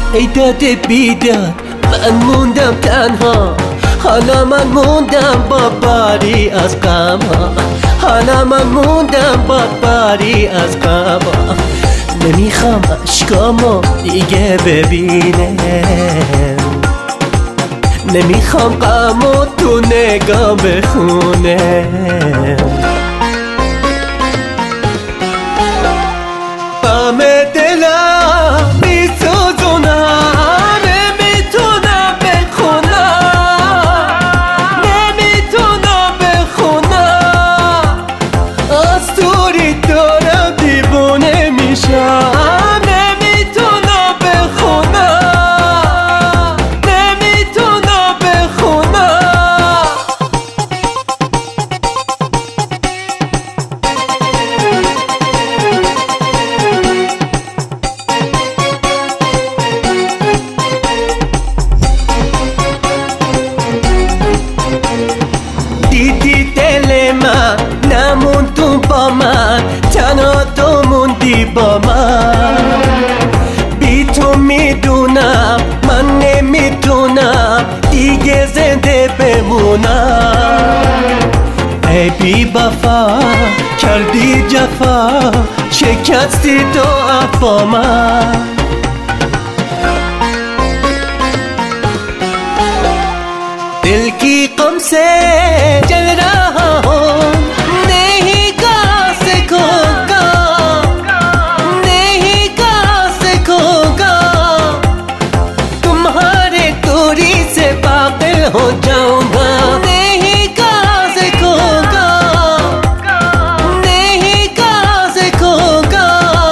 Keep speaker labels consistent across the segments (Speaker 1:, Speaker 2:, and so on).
Speaker 1: ای داده بیدار من موندم تنها، حالا من موندم با باری از غم ها، حالا من موندم با باری از غم ها. نمیخوام اشکامو دیگه ببینم، نمیخوام غمو تو نگام بخونم. غم دلم میسوزونم، نمیتونم بخونم، نمیتونم بخونم. از دوری دارم دیوونه میشم، نمیتونم بخونم، نمیتونم بخونم. دیدی دل من نمون تو با من، تنها تو موندی با من. بی تو میدونم من نمیتونم دیگه زنده بمونم. ای بی وفا کردی جفا، شکستی تو با من. दिल की गम से जल रहा हूँ, नहीं गा सकोगा, नहीं गा सकोगा। तुम्हारे दूरी से पागल हो जाऊंगा, नहीं गा सकोगा, नहीं गा सकोगा।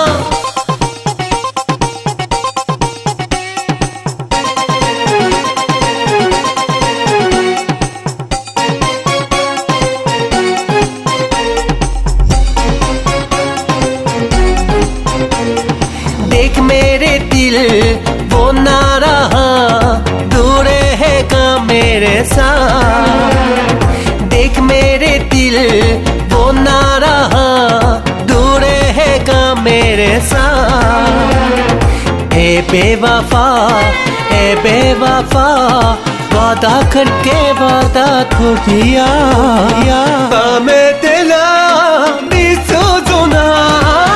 Speaker 1: देख मेरे दिल वो ना रहा, दूर है का मेरे साथ। देख मेरे दिल वो ना रहा, दूर है का मेरे साथ। ए बेवफा, ए बेवफा, वादा करके वादा तो दिया। मैं दिला मिसोजुना